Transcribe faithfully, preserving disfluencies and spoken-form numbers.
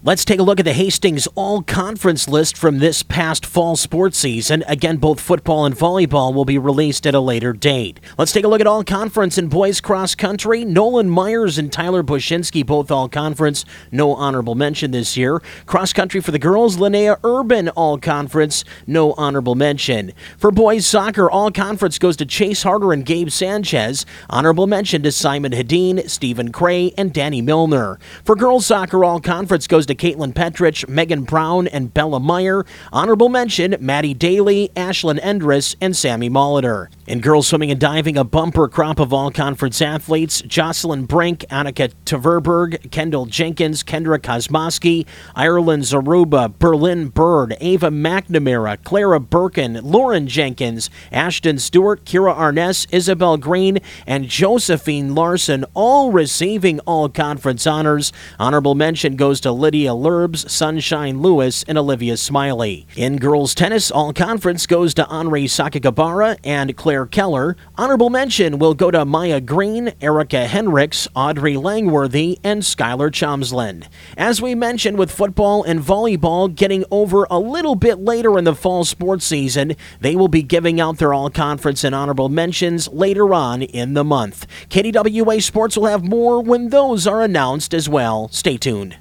Let's take a look at the Hastings all-conference list from this past fall sports season. Again, both football and volleyball will be released at a later date. Let's take a look at all-conference in boys cross country. Nolan Myers and Tyler Bushinsky, both all-conference. No honorable mention this year. Cross country for the girls, Linnea Urban, all-conference. No honorable mention. For boys soccer, all-conference goes to Chase Harder and Gabe Sanchez. Honorable mention to Simon Hedin, Stephen Cray, and Danny Milner. For girls soccer, all-conference goes to to Caitlin Petrich, Megan Brown, and Bella Meyer. Honorable mention, Maddie Daly, Ashlyn Endress, and Sammy Molitor. In girls swimming and diving, a bumper crop of all-conference athletes: Jocelyn Brink, Annika Tverberg, Kendall Jenkins, Kendra Kosmoski, Ireland Zaruba, Berlin Bird, Ava McNamara, Clara Birkin, Lauren Jenkins, Ashton Stewart, Kira Arness, Isabel Green, and Josephine Larson, all receiving all-conference honors. Honorable mention goes to Lydia Lurbs, Sunshine Lewis, and Olivia Smiley. In girls tennis, all-conference goes to Henri Sakagabara and Claire Keller. Honorable mention will go to Maya Green, Erica Henricks, Audrey Langworthy, and Skylar Chomsland. As we mentioned, with football and volleyball getting over a little bit later in the fall sports season, they will be giving out their all-conference and honorable mentions later on in the month. K D W A Sports will have more when those are announced as well. Stay tuned.